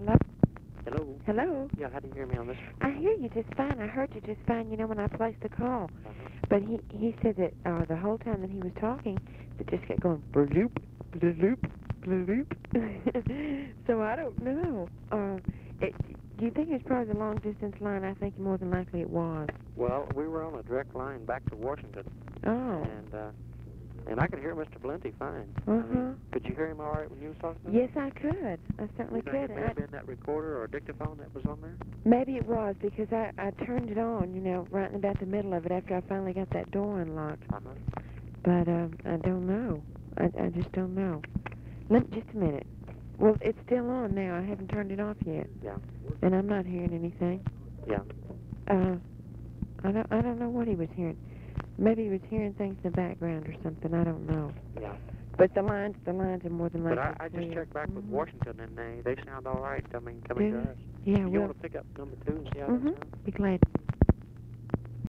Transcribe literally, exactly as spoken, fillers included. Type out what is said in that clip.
Hello? Hello? Hello? Yeah, how do you hear me on this? I hear you just fine. I heard you just fine, you know, when I placed the call. Uh-huh. But he, he said that uh, the whole time that he was talking, it just kept going, bloop, bloop, bloop. So I don't know. Uh, it, do you think it's probably the long-distance line? I think more than likely it was. Well, we were on a direct line back to Washington, Oh. and uh, and I could hear Mister Valenti fine. Uh-huh. I mean, could you hear him all right when you was talking to him? Yes, I could. I certainly You think could. it may I, have been that recorder or dictaphone that was on there? maybe it was because I, I turned it on, you know, right in about the middle of it after I finally got that door unlocked. Uh-huh. But um, I don't know. I, I just don't know. Let, just a minute. Well, it's still on now. I haven't turned it off yet. Yeah. And I'm not hearing anything. Yeah. Uh, I don't, I don't know what he was hearing. Maybe he was hearing things in the background or something. I don't know. Yeah. But the lines, the lines are more than likely But I, I just clear. checked back with Mhm. Washington, and they, they sound all right, I mean, coming Do to they? us. Yeah, You well, want to pick up number two and see how mm-hmm. that sounds? Be glad.